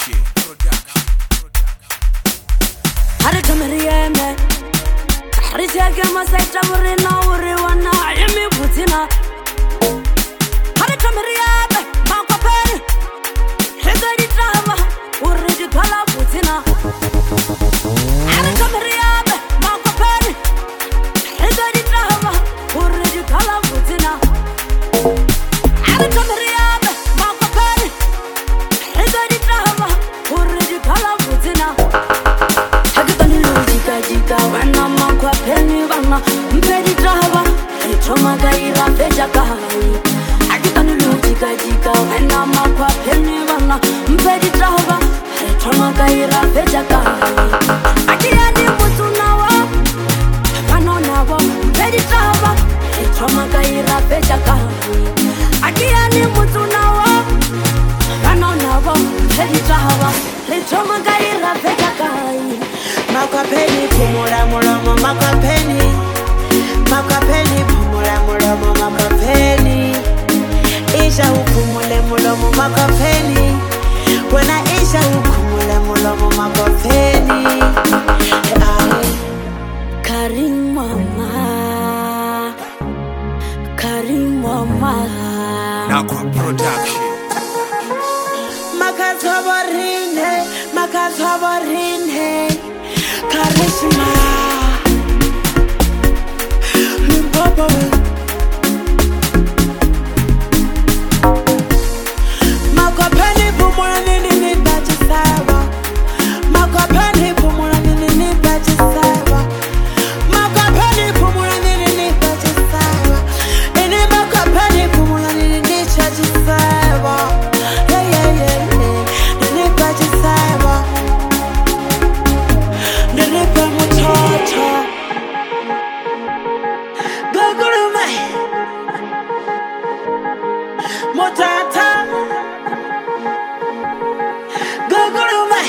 Hare kamriyeme Hariseke masaita burina uri wana yemi butina Hare kamriyeme makwapeni Hezari drama uri jitala butina Hare kamriyeme makwapeni Hezari drama uri jitala butina Hare kamriyeme makwapeni Hezari drama uri jitala butina Jika wana makwa peni wana mpedi drava Choma gaira feja kahani Akita nulu jika wana makwa peni wana mpedi drava Choma gaira feja kahani Akia ni mutu nawa Kano nawa mpedi drava Choma gaira feja kahani Akia ni mutu nawa Kano nawa mpedi drava Choma gaira feja kahani Makwapeni pumula mulomo makwapeni Makwapeni pumula mulomo makwapeni Isha upumule mulomo makwapeni Wena isha upumule mulomo makwapeni Karim mama Nakwa Production. Makazwabarine Karishma Limpopo Makwapeni pumula nini bachi sawa Makwapeni pumula nini bachi sawa Makwapeni pumula nini bachi sawa Ini makwapeni pumula nini bachi sawa Nini bachi sawa Nini pamutoto Gugulume Mutata Gugulume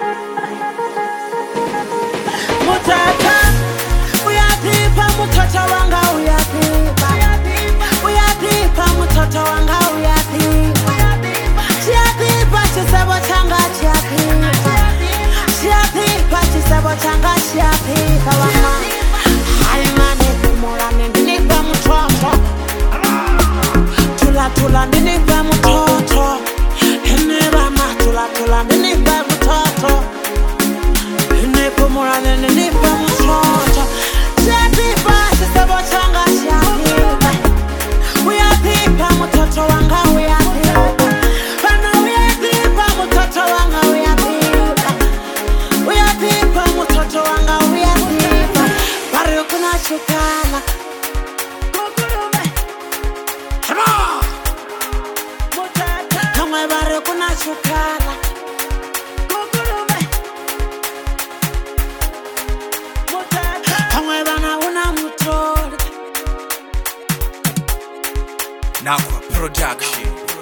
Mutata Uyapipa mutoto wanga uyapipa Uyapipa mutoto wanga uyapipa Chiapipa chisebo changa chiapipa Chiapipa chisebo changa chiapipa wama Halimane kumula nindinipa mutoto Tula nindinipa mutoto Henebama tula nindinipa mutoto Henepumula nindinipa mutoto Chiapipa chisebo changa chiapipa Uyapipa mutoto wanga uyapipa Pana uyapipa mutoto wanga uyapipa Uyapipa mutoto wanga uyapipa Pari kuna chukala Gugulume Mutata Kamwe bari kuna chukala Gugulume Mutata Kamwe bana una mutoli Nakwa Production.